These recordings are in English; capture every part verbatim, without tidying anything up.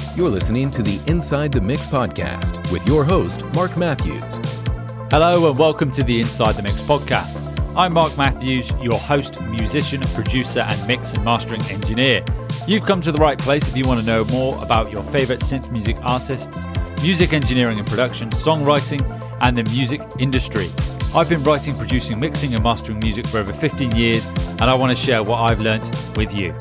You're listening to the Inside the Mix podcast with your host, Mark Matthews. Hello and welcome to the Inside the Mix podcast. I'm Mark Matthews, your host, musician, producer, and mix and mastering engineer. You've come to the right place if you want to know more about your favorite synth music artists, music engineering and production, songwriting, and the music industry. I've been writing, producing, mixing, and mastering music for over fifteen years, and I want to share what I've learnt with you.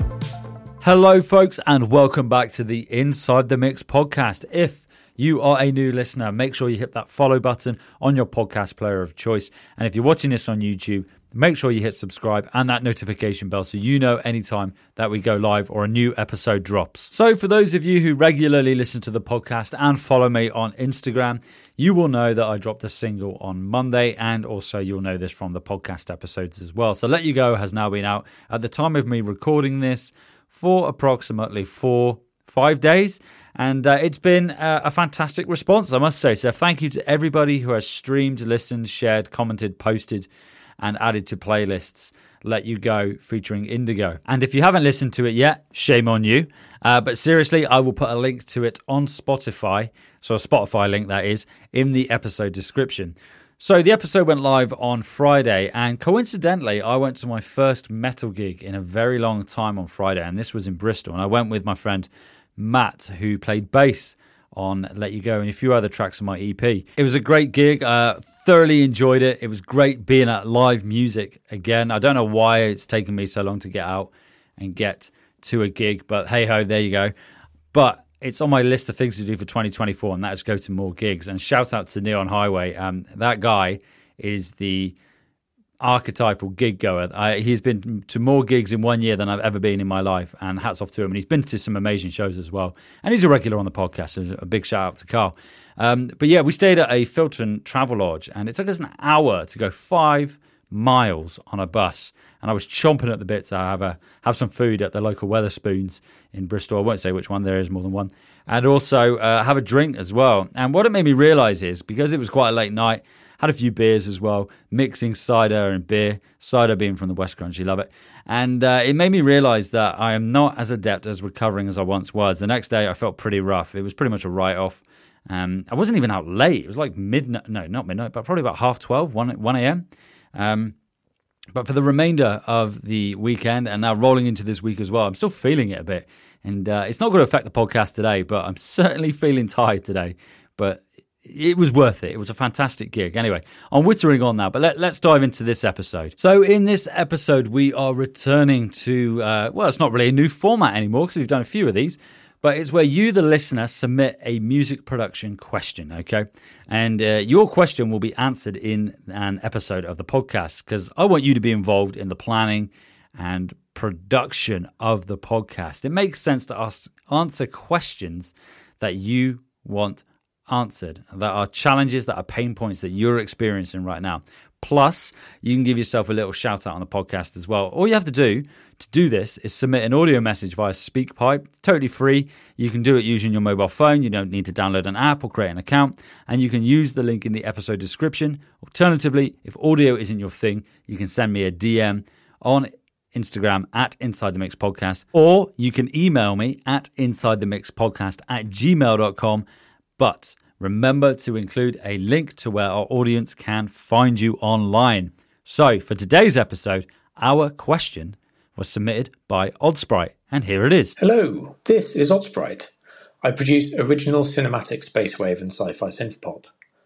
Hello, folks, and welcome back to the Inside the Mix podcast. If you are a new listener, make sure you hit that follow button on your podcast player of choice. And if you're watching this on YouTube, make sure you hit subscribe and that notification bell so you know anytime that we go live or a new episode drops. So for those of you who regularly listen to the podcast and follow me on Instagram, you will know that I dropped a single on Monday, and also you'll know this from the podcast episodes as well. So Let You Go has now been out at the time of me recording this for approximately four, five days. And uh, it's been uh, a fantastic response, I must say. So thank you to everybody who has streamed, listened, shared, commented, posted, and added to playlists Let You Go featuring Indigo. And if you haven't listened to it yet, shame on you. Uh, but seriously, I will put a link to it on Spotify, so a Spotify link that is, in the episode description. So the episode went live on Friday, and coincidentally, I went to my first metal gig in a very long time on Friday, and this was in Bristol. And I went with my friend Matt, who played bass on Let You Go and a few other tracks on my E P. It was a great gig. Uh, thoroughly enjoyed it. It was great being at live music again. I don't know why it's taken me so long to get out and get to a gig, but hey ho, there you go. But it's on my list of things to do for twenty twenty-four, and that is go to more gigs. And shout out to Neon Highway. Um, that guy is the archetypal gig goer. I, he's been to more gigs in one year than I've ever been in my life, and hats off to him. And he's been to some amazing shows as well. And he's a regular on the podcast, so a big shout out to Carl. Um, but yeah, we stayed at a Filton Travel Lodge, and it took us an hour to go five miles on a bus. And I was chomping at the bit to have a have some food at the local Wetherspoons in Bristol. I won't say which one, there is more than one. And also uh, have a drink as well. And what it made me realise is, because it was quite a late night, had a few beers as well, mixing cider and beer, cider being from the West Country, love it. And uh, it made me realise that I am not as adept as recovering as I once was. The next day I felt pretty rough. It was pretty much a write-off. Um, I wasn't even out late. It was like midnight, no, not midnight, but probably about half twelve, one a.m. Um, but for the remainder of the weekend and now rolling into this week as well, I'm still feeling it a bit. And uh, it's not going to affect the podcast today, but I'm certainly feeling tired today. But it was worth it. It was a fantastic gig. Anyway, I'm whittering on now, but let, let's dive into this episode. So in this episode, we are returning to, uh, well, it's not really a new format anymore because we've done a few of these, but it's where you, the listener, submit a music production question, okay? And uh, your question will be answered in an episode of the podcast because I want you to be involved in the planning and production of the podcast. It makes sense to ask, answer questions that you want answered, that are challenges, that are pain points that you're experiencing right now. Plus, you can give yourself a little shout out on the podcast as well. All you have to do to do this is submit an audio message via SpeakPipe. It's totally free. You can do it using your mobile phone. You don't need to download an app or create an account. And you can use the link in the episode description. Alternatively, if audio isn't your thing, you can send me a D M on Instagram at Inside the Mix Podcast, or you can email me at inside the mix podcast at gmail dot com. But remember to include a link to where our audience can find you online. So for today's episode, our question was submitted by Oddsprite, and here it is. Hello, this is Oddsprite. I produce original cinematic space wave and sci-fi synth pop.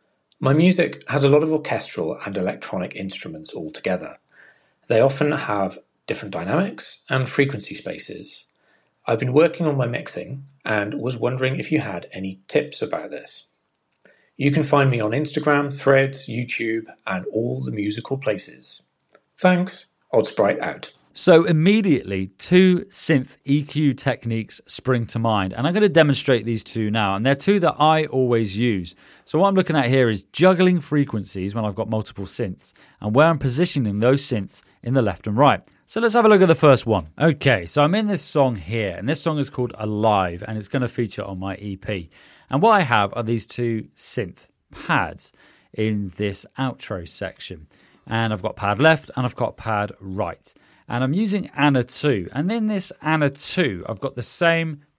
My music has a lot of orchestral and electronic instruments all together. They often have different dynamics and frequency spaces. I've been working on my mixing and was wondering if you had any tips about this. You can find me on Instagram, Threads, YouTube, and all the musical places. Thanks, Oddsprite out. So immediately, two synth E Q techniques spring to mind, and I'm going to demonstrate these two now, and they're two that I always use. So what I'm looking at here is juggling frequencies when I've got multiple synths, and where I'm positioning those synths in the left and right. So let's have a look at the first one. Okay, so I'm in this song here, and this song is called Alive, and it's going to feature on my E P. And what I have are these two synth pads in this outro section. And I've got pad left, and I've got pad right. And I'm using A N A two. And in this A N A two, I've got the same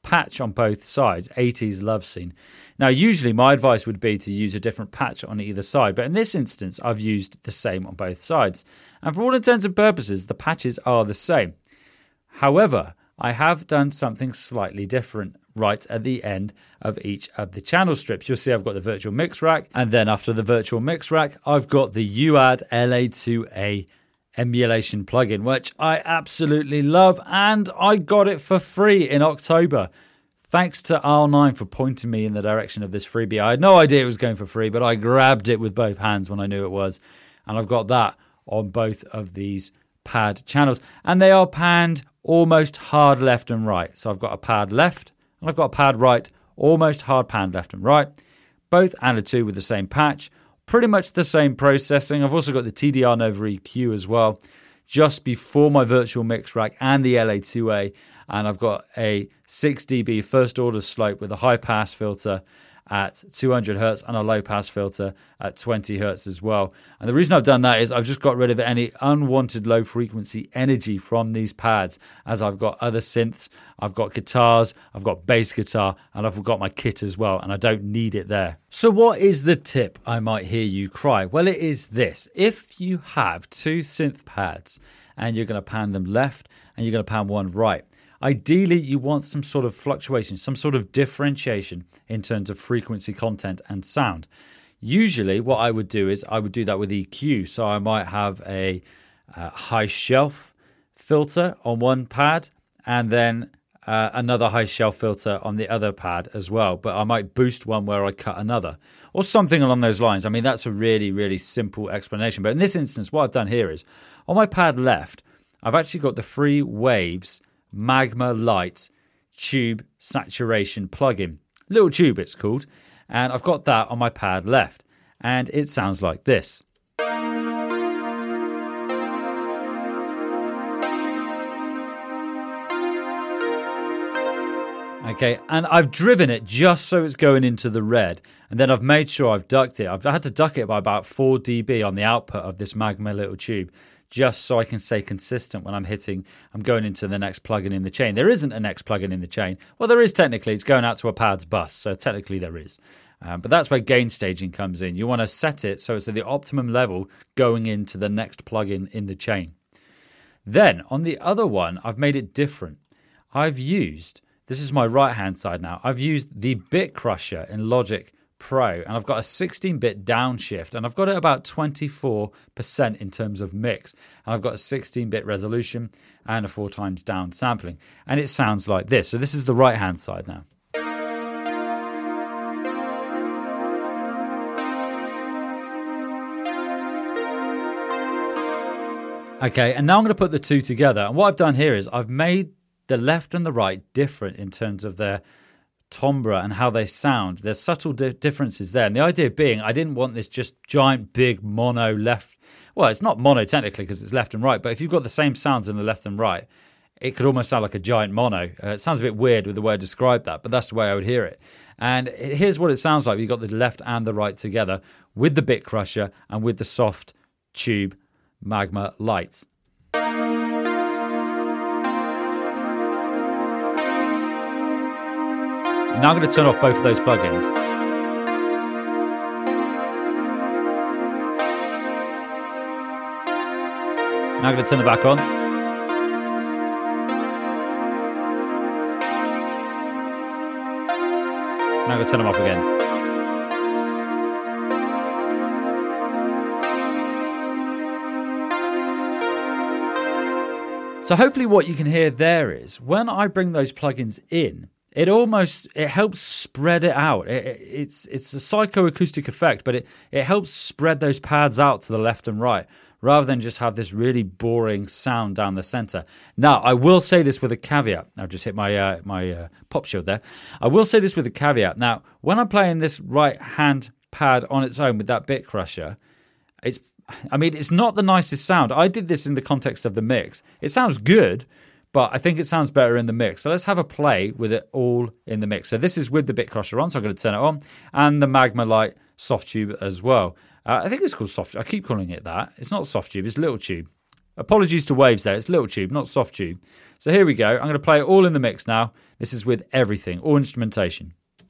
patch on both sides, eighties love scene. Now, usually my advice would be to use a different patch on either side, but in this instance, I've used the same on both sides. And for all intents and purposes, the patches are the same. However, I have done something slightly different right at the end of each of the channel strips. You'll see I've got the virtual mix rack, and then after the virtual mix rack, I've got the U A D L A two A emulation plugin, which I absolutely love, and I got it for free in October. Thanks to R nine for pointing me in the direction of this freebie. I had no idea it was going for free, but I grabbed it with both hands when I knew it was, and I've got that on both of these pad channels, and they are panned almost hard left and right. So I've got a pad left and I've got a pad right, almost hard panned left and right, both L A two with the same patch. Pretty much the same processing. I've also got the T D R Nova E Q as well, just before my virtual mix rack and the L A two A. And I've got a six D B first order slope with a high pass filter at two hundred hertz and a low pass filter at twenty hertz as well. And the reason I've done that is I've just got rid of any unwanted low frequency energy from these pads, as I've got other synths, I've got guitars, I've got bass guitar, and I've got my kit as well, and I don't need it there. So what is the tip, I might hear you cry? Well, it is this. If you have two synth pads and you're going to pan them left and you're going to pan one right, ideally, you want some sort of fluctuation, some sort of differentiation in terms of frequency, content, and sound. Usually, what I would do is I would do that with E Q. So I might have a uh, high shelf filter on one pad and then uh, another high shelf filter on the other pad as well. But I might boost one where I cut another or something along those lines. I mean, that's a really, really simple explanation. But in this instance, what I've done here is on my pad left, I've actually got the Free Waves Magma Light Tube Saturation plugin. Little tube it's called. And I've got that on my pad left. And it sounds like this. Okay, and I've driven it just so it's going into the red. And then I've made sure I've ducked it. I've had to duck it by about four decibels on the output of this Magma little tube, just so I can stay consistent when I'm hitting, I'm going into the next plugin in the chain. There isn't a next plugin in the chain. Well, there is technically. It's going out to a pad's bus, so technically there is. Um, but that's where gain staging comes in. You want to set it so it's at the optimum level going into the next plugin in the chain. Then, on the other one, I've made it different. I've used, this is my right-hand side now, I've used the Bit Crusher in Logic Pro, and I've got a sixteen-bit downshift, and I've got it about twenty-four percent in terms of mix, and I've got a sixteen-bit resolution and a four times down sampling, and it sounds like this. So this is the right-hand side now. Okay, and now I'm going to put the two together, and what I've done here is I've made the left and the right different in terms of their timbre and how they sound. There's subtle di- differences there. And the idea being, I didn't want this just giant, big mono left. Well, it's not mono technically because it's left and right, but if you've got the same sounds in the left and right, it could almost sound like a giant mono. Uh, it sounds a bit weird with the way I describe that, but that's the way I would hear it. And here's what it sounds like. You've got the left and the right together with the Bit Crusher and with the soft tube Magma lights. Now I'm going to turn off both of those plugins. Now I'm going to turn them back on. Now I'm going to turn them off again. So hopefully what you can hear there is when I bring those plugins in, It almost, it helps spread it out. It, it, it's it's a psychoacoustic effect, but it, it helps spread those pads out to the left and right rather than just have this really boring sound down the center. Now, I will say this with a caveat. I've just hit my uh, my uh, pop shield there. I will say this with a caveat. Now, when I'm playing this right hand pad on its own with that Bit Crusher, it's, I mean, it's not the nicest sound. I did this in the context of the mix. It sounds good, but I think it sounds better in the mix. So let's have a play with it all in the mix. So this is with the Bit Crusher on, so I'm going to turn it on, and the Magma Light soft tube as well. Uh, I think it's called soft. I keep calling it that. It's not soft tube, it's little tube. Apologies to Waves there. It's little tube, not soft tube. So here we go. I'm going to play it all in the mix now. This is with everything, all instrumentation.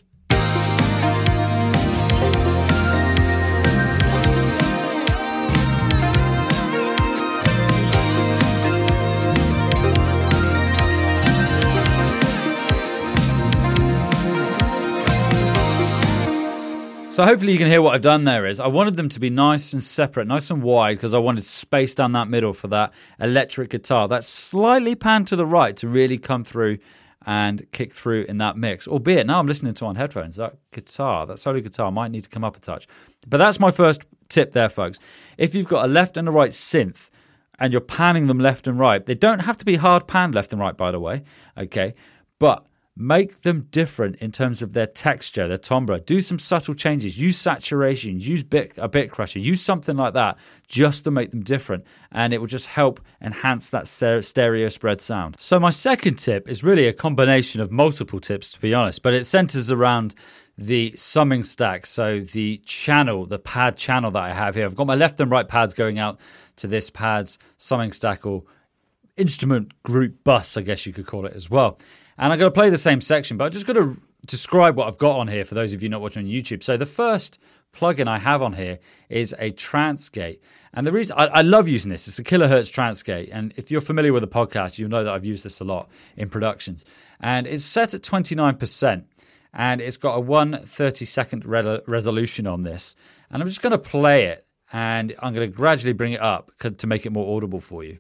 So hopefully you can hear what I've done there is I wanted them to be nice and separate, nice and wide, because I wanted space down that middle for that electric guitar. That's slightly panned to the right to really come through and kick through in that mix. Albeit now I'm listening to it on headphones. That guitar, that solo guitar might need to come up a touch. But that's my first tip there, folks. If you've got a left and a right synth and you're panning them left and right, they don't have to be hard panned left and right, by the way. Okay, but make them different in terms of their texture, their timbre. Do some subtle changes. Use saturation. Use bit, a bit crusher. Use something like that just to make them different. And it will just help enhance that stereo spread sound. So my second tip is really a combination of multiple tips, to be honest. But it centers around the summing stack. So the channel, the pad channel that I have here. I've got my left and right pads going out to this pad's summing stack, or instrument group bus, I guess you could call it as well. And I'm going to play the same section, but I'm just going to describe what I've got on here for those of you not watching on YouTube. So the first plugin I have on here is a trance gate. And the reason I, I love using this, it's a kilohertz trance gate. And if you're familiar with the podcast, you'll know that I've used this a lot in productions. And it's set at twenty-nine percent. And it's got a one thirty-second re- resolution on this. And I'm just going to play it. And I'm going to gradually bring it up to make it more audible for you.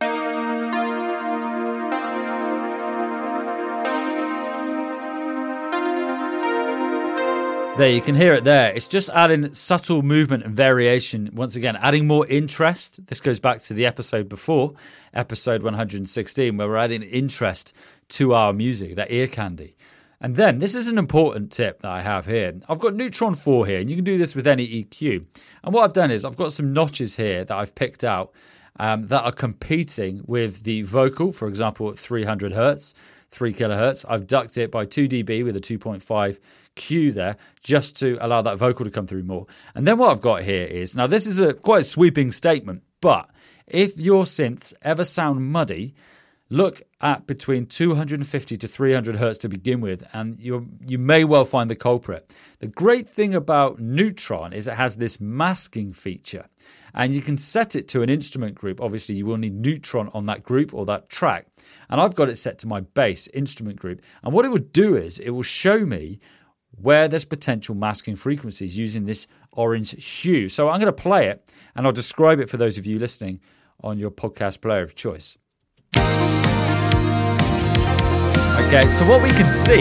There, you can hear it there. It's just adding subtle movement and variation. Once again, adding more interest. This goes back to the episode before, episode one hundred sixteen, where we're adding interest to our music, that ear candy. And then, this is an important tip that I have here. I've got Neutron four here, and you can do this with any E Q. And what I've done is I've got some notches here that I've picked out um, that are competing with the vocal, for example, at three hundred hertz, three kilohertz. I've ducked it by two decibels with a two point five Q there, just to allow that vocal to come through more. And then what I've got here is, now this is a quite a sweeping statement, but if your synths ever sound muddy, look at between two hundred fifty to three hundred hertz to begin with, and you you may well find the culprit. The great thing about Neutron is it has this masking feature, and you can set it to an instrument group. Obviously, you will need Neutron on that group or that track, and I've got it set to my bass instrument group. And what it would do is it will show me where there's potential masking frequencies using this orange hue. So I'm going to play it, and I'll describe it for those of you listening on your podcast player of choice. Okay, so what we can see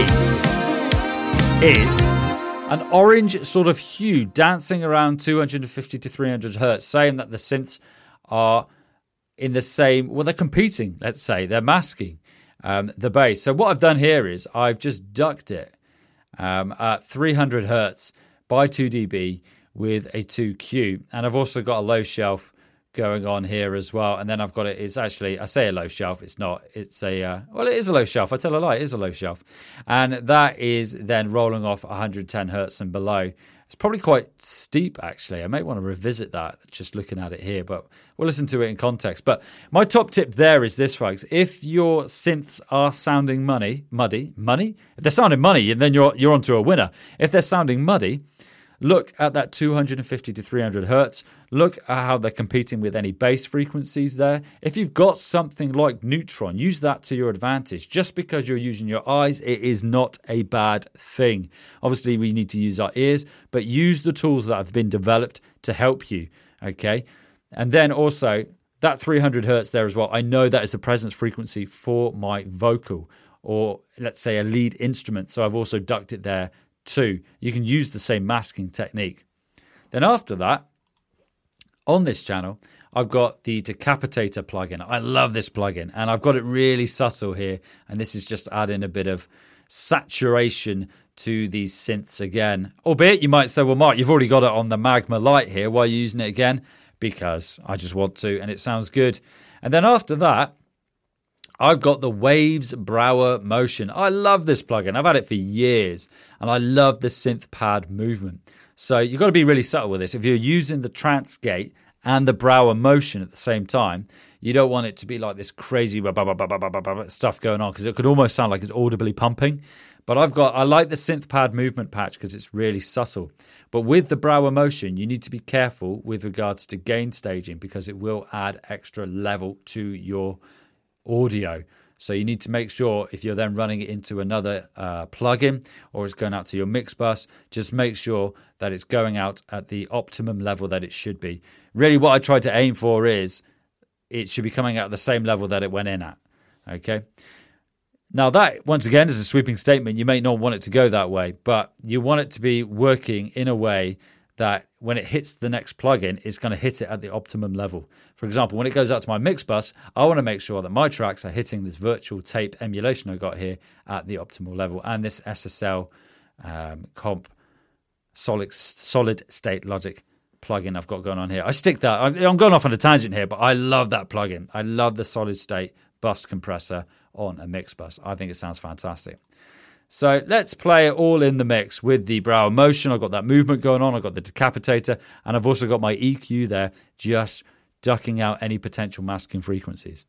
is an orange sort of hue dancing around two hundred fifty to three hundred hertz, saying that the synths are in the same, well, they're competing, let's say. They're masking um, the bass. So what I've done here is I've just ducked it Um, at three hundred hertz by two decibels with a two Q. And I've also got a low shelf going on here as well. And then I've got it, it's actually, I say a low shelf, it's not, it's a, uh, well, it is a low shelf. I tell a lie, it is a low shelf. And that is then rolling off one hundred ten hertz and below. It's probably quite steep, actually. I might want to revisit that just looking at it here, but we'll listen to it in context. But my top tip there is this, folks. If your synths are sounding money, muddy, money? If they're sounding money, then you're you're onto a winner. If they're sounding muddy, look at that two hundred fifty to three hundred hertz. Look at how they're competing with any bass frequencies there. If you've got something like Neutron, use that to your advantage. Just because you're using your eyes, it is not a bad thing. Obviously, we need to use our ears, but use the tools that have been developed to help you, okay? And then also, that three hundred hertz there as well, I know that is the presence frequency for my vocal, or let's say a lead instrument. So I've also ducked it there too. You can use the same masking technique. Then after that, on this channel, I've got the Decapitator plugin. I love this plugin, and I've got it really subtle here. And this is just adding a bit of saturation to these synths again. Albeit you might say, well, Mark, you've already got it on the Magma Lite here. Why are you using it again? Because I just want to, and it sounds good. And then after that, I've got the Waves Brower Motion. I love this plugin. I've had it for years, and I love the synth pad movement. So you've got to be really subtle with this. If you're using the trance gate and the Brower Motion at the same time, You don't want it to be like this crazy blah, blah, blah, blah, blah, blah, blah, stuff going on, because it could almost sound like it's audibly pumping. But I've got, I like the SynthPad movement patch because it's really subtle. But with the Brauer Motion, you need to be careful with regards to gain staging, because it will add extra level to your audio. So you need to make sure, if you're then running it into another uh, plugin or it's going out to your mix bus, just make sure that it's going out at the optimum level that it should be. Really what I tried to aim for is it should be coming out at the same level that it went in at. Okay. Now that, once again, is a sweeping statement. You may not want it to go that way, but you want it to be working in a way that when it hits the next plugin, it's going to hit it at the optimum level. For example, when it goes out to my mix bus, I want to make sure that my tracks are hitting this virtual tape emulation I got here at the optimal level, and this S S L um, comp solid, solid state logic plugin I've got going on here. I stick that. I'm going off on a tangent here, but I love that plugin. I love the solid state bus compressor on a mix bus. I think it sounds fantastic. So let's play it all in the mix with the Brauer Motion. I've got that movement going on. I've got the decapitator, and I've also got my E Q there, just ducking out any potential masking frequencies.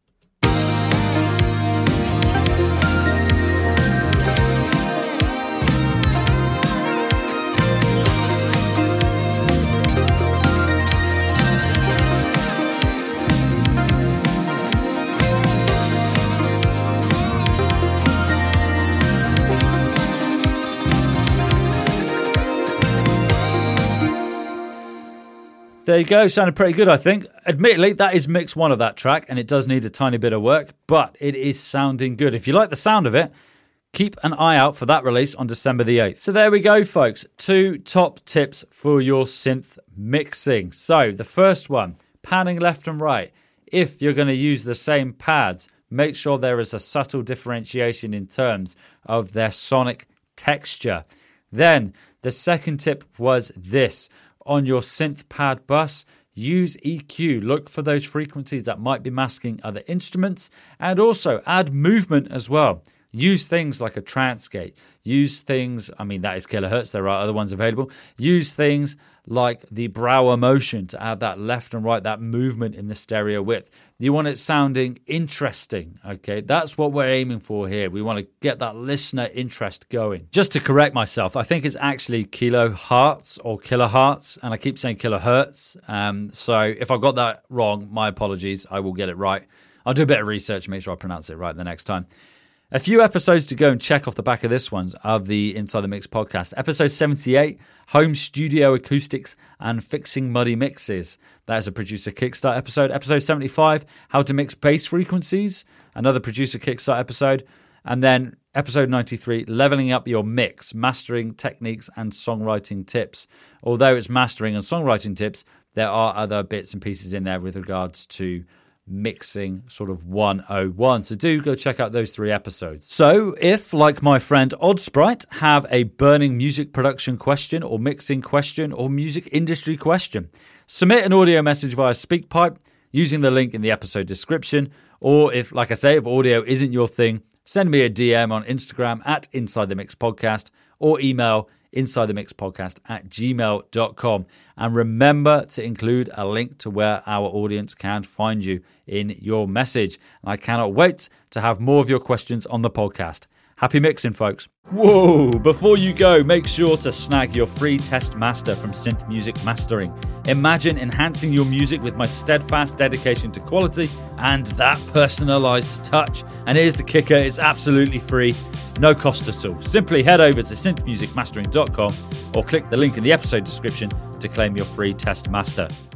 There you go. Sounded pretty good, I think. Admittedly, that is mix one of that track, and it does need a tiny bit of work, but it is sounding good. If you like the sound of it, keep an eye out for that release on December the eighth. So there we go, folks. Two top tips for your synth mixing. So the first one, panning left and right. If you're going to use the same pads, make sure there is a subtle differentiation in terms of their sonic texture. Then the second tip was this. On your synth pad bus, use E Q. Look for those frequencies that might be masking other instruments, and also add movement as well. Use things like a trance gate. Use things, I mean, that is kilohertz. There are other ones available. Use things like the Brauer Motion to add that left and right, that movement in the stereo width. You want it sounding interesting, okay? That's what we're aiming for here. We want to get that listener interest going. Just to correct myself, I think it's actually kilohertz or kilohertz, and I keep saying kilohertz. Um, so if I got that wrong, my apologies. I will get it right. I'll do a bit of research and make sure I pronounce it right the next time. A few episodes to go and check off the back of this one of the Inside the Mix podcast. Episode seventy-eight, Home Studio Acoustics and Fixing Muddy Mixes. That is a Producer Kickstart episode. Episode seventy-five, How to Mix Bass Frequencies, another Producer Kickstart episode. And then episode ninety-three, Leveling Up Your Mix, Mastering Techniques and Songwriting Tips. Although it's mastering and songwriting tips, there are other bits and pieces in there with regards to mixing sort of one oh one. So do go check out those three episodes. So if, like my friend Oddsprite, have a burning music production question or mixing question or music industry question, submit an audio message via SpeakPipe using the link in the episode description. Or if, like I say, if audio isn't your thing, send me a D M on Instagram at Inside the Mix Podcast or email inside the mix podcast at gmail dot com. And remember to include a link to where our audience can find you in your message. And I cannot wait to have more of your questions on the podcast. Happy mixing, folks. Whoa! Before you go, make sure to snag your free test master from Synth Music Mastering. Imagine enhancing your music with my steadfast dedication to quality and that personalized touch. And here's the kicker, it's absolutely free. No cost at all. Simply head over to synth music mastering dot com or click the link in the episode description to claim your free test master.